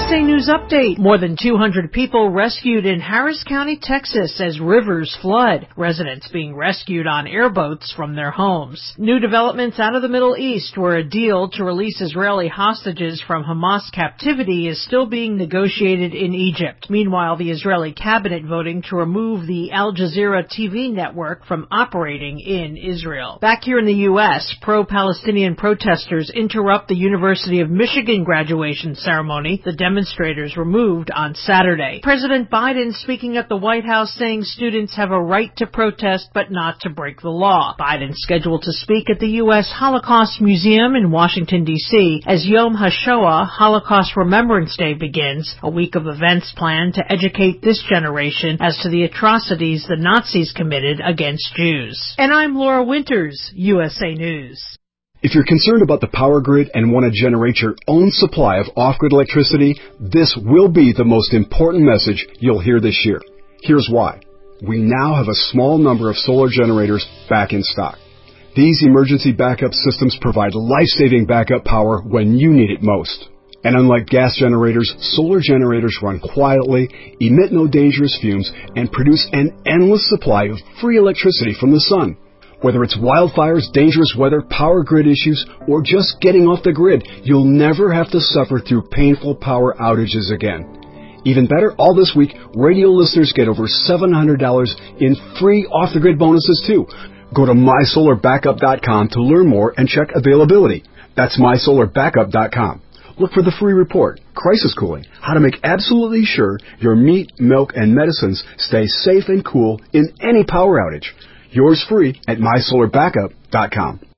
USA News Update. More than 200 people rescued in Harris County, Texas as rivers flood. Residents being rescued on airboats from their homes. New developments out of the Middle East, where a deal to release Israeli hostages from Hamas captivity is still being negotiated in Egypt. Meanwhile, the Israeli cabinet voting to remove the Al Jazeera TV network from operating in Israel. Back here in the U.S., pro-Palestinian protesters interrupt the University of Michigan graduation ceremony. The demonstrators were moved on Saturday. President Biden speaking at the White House saying students have a right to protest but not to break the law. Biden scheduled to speak at the U.S. Holocaust Museum in Washington, D.C. as Yom HaShoah, Holocaust Remembrance Day, begins, a week of events planned to educate this generation as to the atrocities the Nazis committed against Jews. And I'm Laura Winters, USA News. If you're concerned about the power grid and want to generate your own supply of off-grid electricity, this will be the most important message you'll hear this year. Here's why. We now have a small number of solar generators back in stock. These emergency backup systems provide life-saving backup power when you need it most. And unlike gas generators, solar generators run quietly, emit no dangerous fumes, and produce an endless supply of free electricity from the sun. Whether it's wildfires, dangerous weather, power grid issues, or just getting off the grid, you'll never have to suffer through painful power outages again. Even better, all this week, radio listeners get over $700 in free off-the-grid bonuses too. Go to mysolarbackup.com to learn more and check availability. That's mysolarbackup.com. Look for the free report, Crisis Cooling, how to make absolutely sure your meat, milk, and medicines stay safe and cool in any power outage. Yours free at mysolarbackup.com.